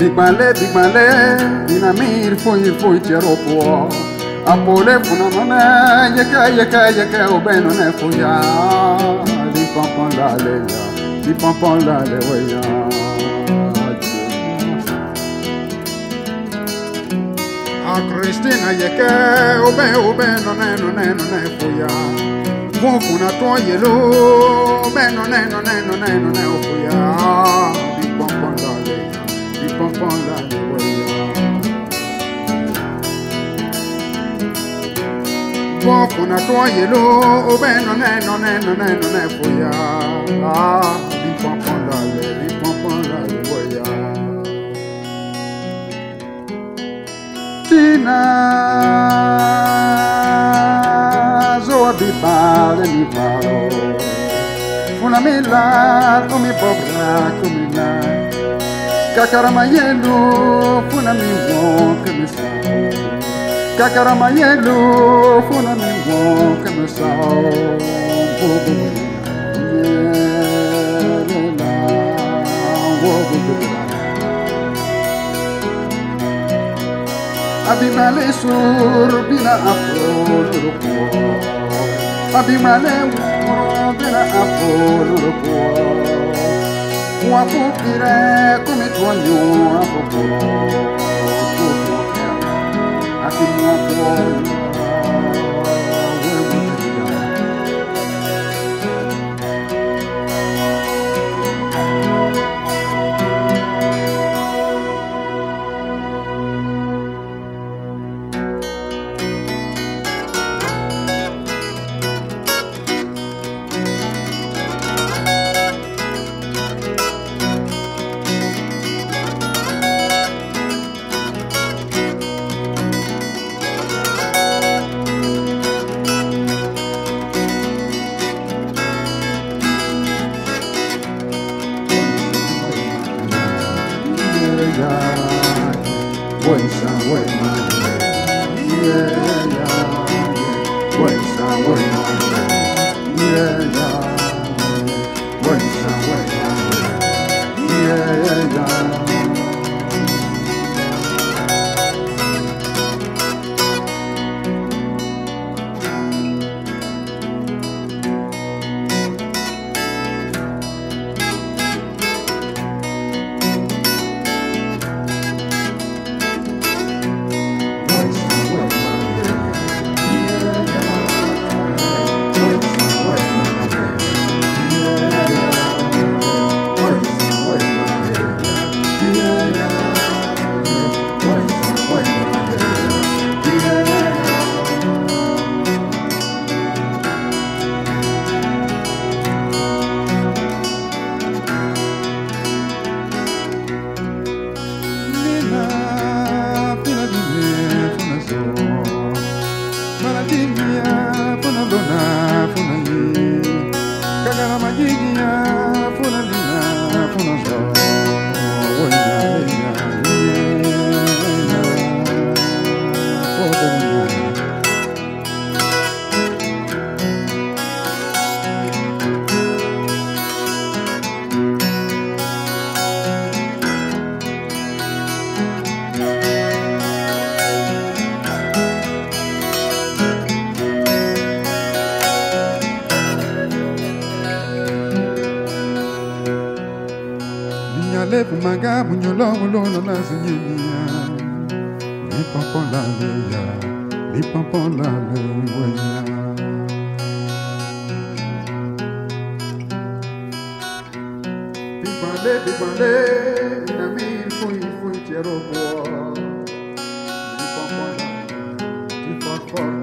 Big Malé, Dinamir foi tiro po. Apole funa mame, yeke, o beno ne fuya. Di pampon la le ya, di pampon la le weya. A Cristina yeke, o beno ne fuya. Funa to yelo, beno ne o fuya. Di pampon la le ya, di pampon la le weya. Funa to yelo, o beno ne fuya. Di pampon la le weya. Tina zoa bibale mi paro. Funa mila come pobra come la. Cacaramayelo funa mi buon che mi sa. Cacaramayelo funa mi buon che mi sa. Abimale sur bina apolo po. Abimale bina apolo po. Wapu pire come tuonyo apopo. Akimu po. Maga munyolo mulono na zinyinya. Li pampon la le ya, li pampon la le weya. Bibale, Dinamir foi tiro po. Di pampon la le, di pampon.